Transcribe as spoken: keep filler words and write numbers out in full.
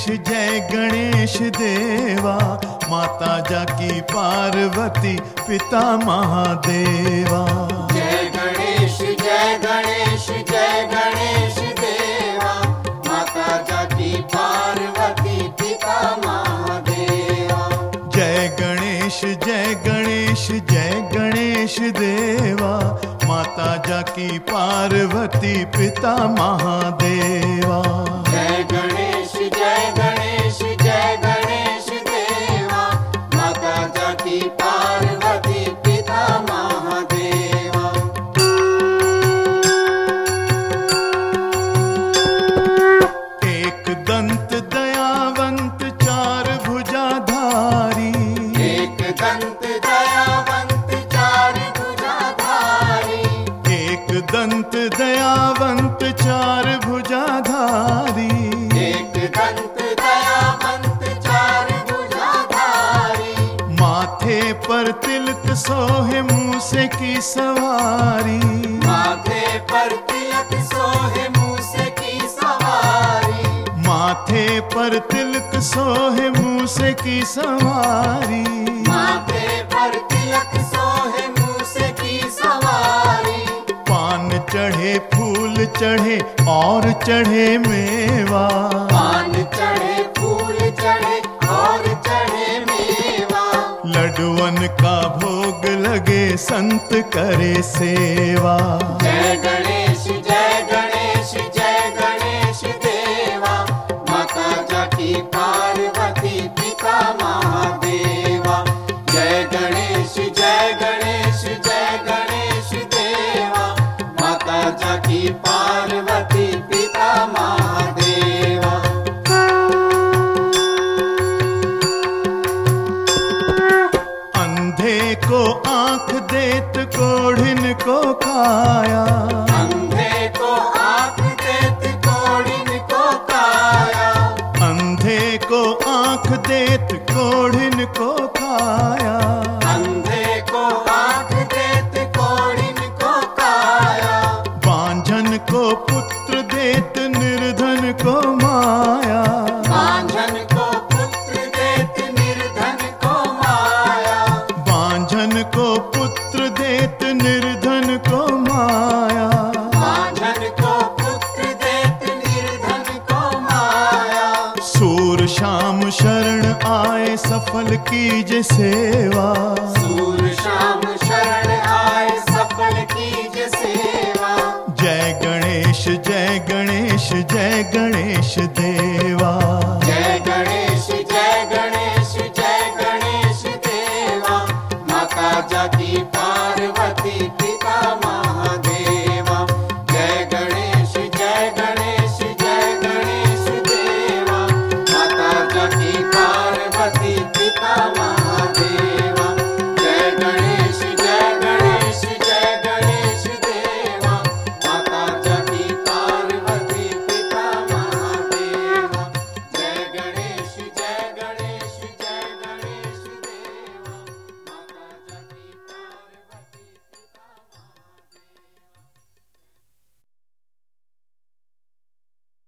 गणेश जय गणेश देवा, माता जाकी पार्वती पिता महादेवा। जय गणेश जय गणेश जय गणेश देवा, माता जाकी पार्वती पिता महादेवा। जय गणेश जय गणेश जय गणेश देवा, माता जाकी पार्वती पिता महादेवा। जय गणेश जय गणेश जय गणेश देवा, माता जाकी पार्वती पिता महादेवा। एक दंत दयावंत चार भुजाधारी, एक दंत दयावंत चार भुजाधारी, एक दंत दयावंत चार भुजाधारी। एक दंत दयावंत चार भुजाधारी, माथे पर तिलक सोहे मूसे की सवारी, माथे पर तिलक सोहे मूसे की सवारी, माथे पर तिलक सोहे मूसे की सवारी। माथे पर तिलक सोहे मूसे की सवारी। पान चढ़े फूल चढ़े और चढ़े मेवा, पान चढ़े फूल चढ़े और चढ़े मेवा। लड्डुअन का भोग लगे संत करे सेवा। जय गणेश जय गणेश जय गणेश देवा, माता जाकी पार्वती पिता महादेवा। जय गणेश जय गणेश जय गणेश देवा, माता जाकी पार्वती पिता महादेवा। अंधे को आंख देत कोढ़िन को खाया, अंधे को आँख देत कोढ़िन को काया, अंधे को आंख देत कोढ़िन को खाया। अंधे को आँख देत कोढ़िन को काया। बांझन को पुत्र देत निर्धन को माया, बांझन को पुत्र देत निर्धन को माया, बांझन को पुत्र देत निर्धन को माया। बांझन को पुत्र देत निर्धन को माया। सूर शाम शरण आए सफल कीजे सेवा, सूर शाम शरण आए सफल कीजे सेवा। जय गणेश जय गणेश जय गणेश देवा।